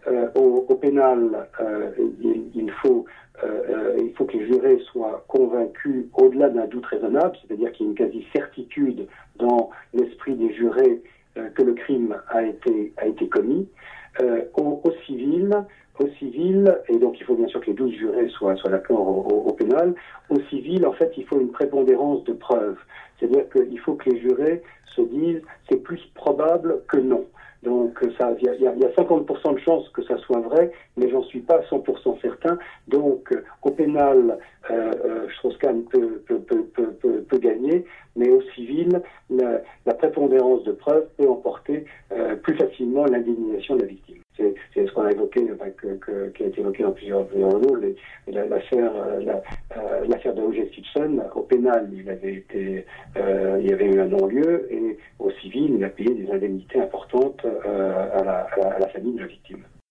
Au pénal, il faut que les jurés soient convaincus au-delà d'un doute raisonnable, c'est-à-dire qu'il y ait une quasi-certitude dans l'esprit des jurés que le crime a été commis. Au civil, et donc il faut bien sûr que les 12 jurés soient d'accord au pénal. Au civil, en fait, il faut une prépondérance de preuves. C'est-à-dire qu'il faut que les jurés se disent c'est plus probable que non. Donc il y a 50% de chances que ça soit vrai, mais j'en suis pas 100% certain. Donc au pénal, Strauss-Kahn peut gagner, mais au civil, la prépondérance de preuves peut emporter plus facilement l'indemnisation de la victime. C'est ce qu'on a évoqué, qui a été évoqué dans plusieurs journaux, l'affaire de O.J. Simpson. Au pénal, il y avait eu un non-lieu, et au civil, il a payé des indemnités importantes à la famille de la victime.